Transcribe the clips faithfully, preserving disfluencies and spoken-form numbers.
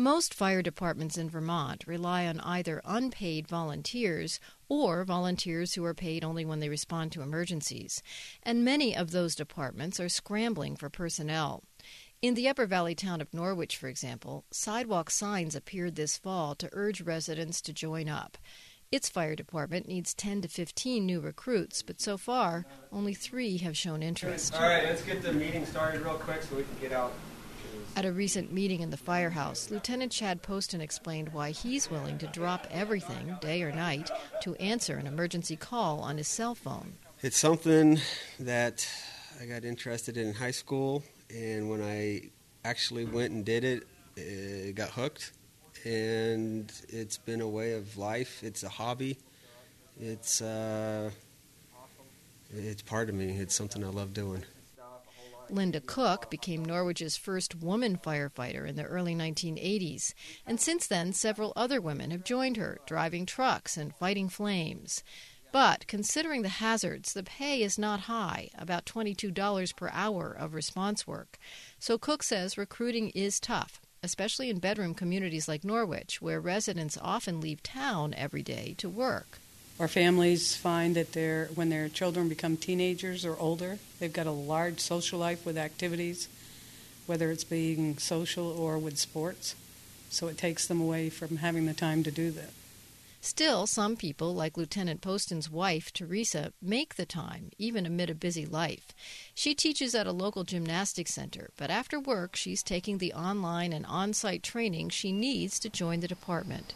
Most fire departments in Vermont rely on either unpaid volunteers or volunteers who are paid only when they respond to emergencies, and many of those departments are scrambling for personnel. In the Upper Valley town of Norwich, for example, sidewalk signs appeared this fall to urge residents to join up. Its fire department needs ten to fifteen new recruits, but so far, only three have shown interest. All right, let's get the meeting started real quick so we can get out. At a recent meeting in the firehouse, Lieutenant Chad Poston explained why he's willing to drop everything, day or night, to answer an emergency call on his cell phone. It's something that I got interested in in high school, and when I actually went and did it, it got hooked. And it's been a way of life. It's a hobby. It's uh, it's part of me. It's something I love doing. Linda Cook became Norwich's first woman firefighter in the early nineteen eighties, and since then several other women have joined her, driving trucks and fighting flames. But considering the hazards, the pay is not high, about twenty-two dollars per hour of response work. So Cook says recruiting is tough, especially in bedroom communities like Norwich, where residents often leave town every day to work. Our families find that they're, when their children become teenagers or older, they've got a large social life with activities, whether it's being social or with sports. So it takes them away from having the time to do that. Still, some people, like Lieutenant Poston's wife, Teresa, make the time, even amid a busy life. She teaches at a local gymnastics center, but after work, she's taking the online and on-site training she needs to join the department.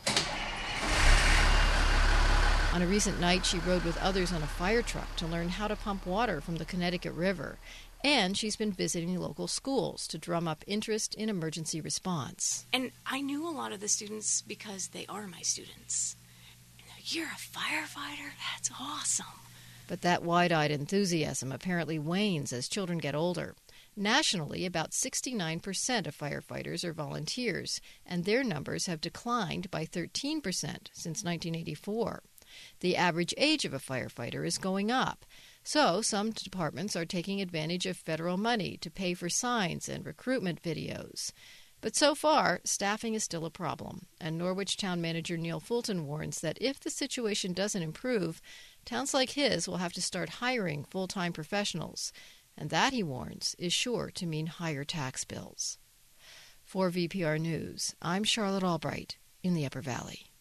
On a recent night, she rode with others on a fire truck to learn how to pump water from the Connecticut River. And she's been visiting local schools to drum up interest in emergency response. And I knew a lot of the students because they are my students. You're a firefighter? That's awesome. But that wide-eyed enthusiasm apparently wanes as children get older. Nationally, about sixty-nine percent of firefighters are volunteers, and their numbers have declined by thirteen percent since nineteen eighty-four. The average age of a firefighter is going up, so some departments are taking advantage of federal money to pay for signs and recruitment videos. But so far, staffing is still a problem, and Norwich Town Manager Neil Fulton warns that if the situation doesn't improve, towns like his will have to start hiring full-time professionals, and that, he warns, is sure to mean higher tax bills. For V P R News, I'm Charlotte Albright in the Upper Valley.